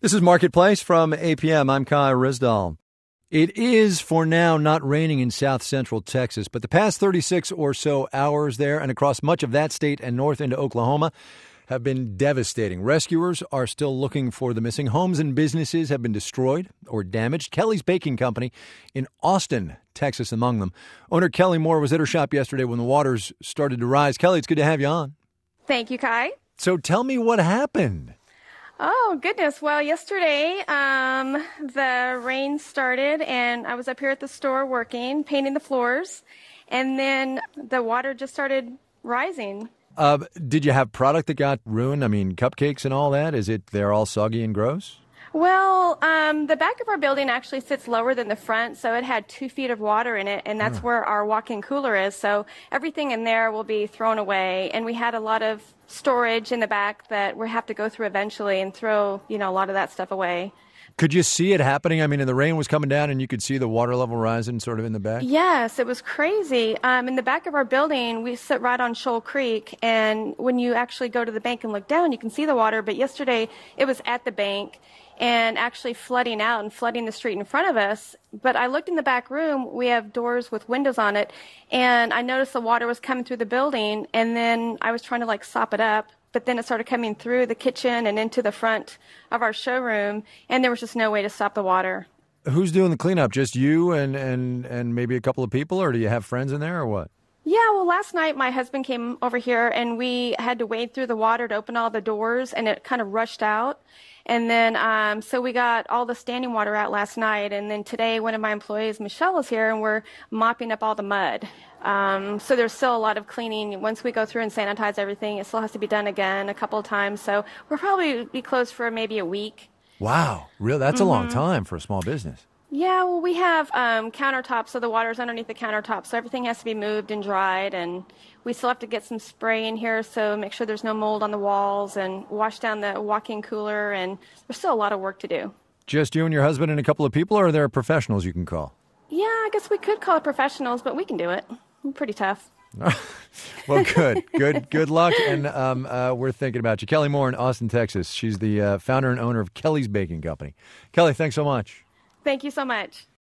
This is Marketplace from APM. I'm Kai Rizdal. It is, for now, not raining in south central Texas, but the past 36 or so hours there and across much of that state and north into Oklahoma have been devastating. Rescuers are still looking for the missing. Homes and businesses have been destroyed or damaged. Kelly's Baking Company in Austin, Texas, among them. Owner Kelly Moore was at her shop yesterday when the waters started to rise. Kelly, it's good to have you on. Thank you, Kai. So tell me what happened. Oh, goodness. Well, yesterday, the rain started, and I was up here at the store working, painting the floors, and then the water just started rising. Did you have product that got ruined? I mean, cupcakes and all that? They're all soggy and gross? Well, the back of our building actually sits lower than the front, so it had 2 feet of water in it, and that's where our walk-in cooler is. So everything in there will be thrown away, and we had a lot of storage in the back that we have to go through eventually and throw, a lot of that stuff away. Could you see it happening? I mean, and the rain was coming down and you could see the water level rising sort of in the back? Yes, it was crazy. In the back of our building, we sit right on Shoal Creek, and when you actually go to the bank and look down, you can see the water. But yesterday, it was at the bank and actually flooding out and flooding the street in front of us. But I looked in the back room. We have doors with windows on it, and I noticed the water was coming through the building, and then I was trying to, sop it up. But then it started coming through the kitchen and into the front of our showroom, and there was just no way to stop the water. Who's doing the cleanup? Just you and maybe a couple of people, or do you have friends in there, or what? Yeah, well, last night my husband came over here, and we had to wade through the water to open all the doors, and it kind of rushed out. And then, so we got all the standing water out last night, and then today one of my employees, Michelle, is here, and we're mopping up all the mud. So there's still a lot of cleaning. Once we go through and sanitize everything, it still has to be done again a couple of times. So we'll probably be closed for maybe a week. Wow, really? That's a long time for a small business. Yeah, well, we have countertops, so the water's underneath the countertop, so everything has to be moved and dried, and we still have to get some spray in here, so make sure there's no mold on the walls, and wash down the walk-in cooler, and there's still a lot of work to do. Just you and your husband and a couple of people, or are there professionals you can call? Yeah, I guess we could call it professionals, but we can do it. We're pretty tough. Well, good luck, and we're thinking about you. Kelly Moore in Austin, Texas. She's the founder and owner of Kelly's Baking Company. Kelly, thanks so much. Thank you so much.